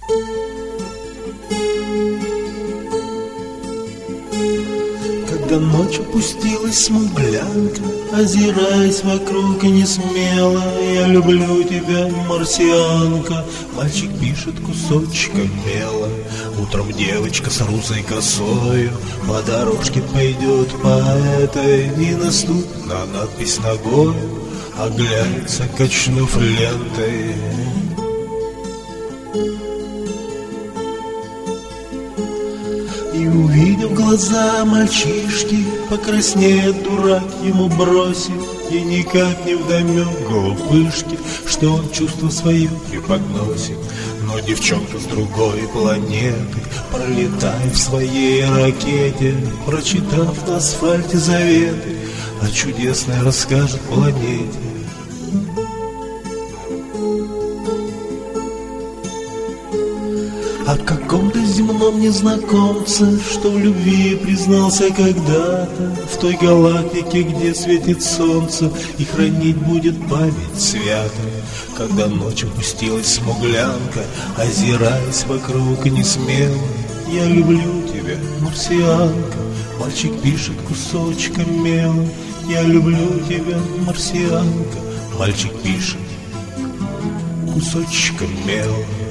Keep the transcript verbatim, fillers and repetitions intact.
Когда ночь опустилась смуглянка, озираясь вокруг и не смело, я люблю тебя, марсианка. Мальчик пишет кусочком мела. Утром девочка с русой косою по дорожке пойдет по этой, и наступит на надпись ногой, оглянется, качнув лентой. И увидев глаза мальчишки, покраснеет дурак, ему бросит, и никак не вдомек глупышки, что он чувства свои преподносит. Но девчонка с другой планеты, пролетая в своей ракете, прочитав на асфальте заветы, о чудесной расскажет планете. О каком-то земном незнакомце, что в любви признался когда-то, в той галактике, где светит солнце, и хранить будет память свято. Когда ночь опустилась смуглянка, озираясь вокруг и не смело, я люблю тебя, марсианка. Мальчик пишет кусочком мела. Я люблю тебя, марсианка. Мальчик пишет кусочком мела.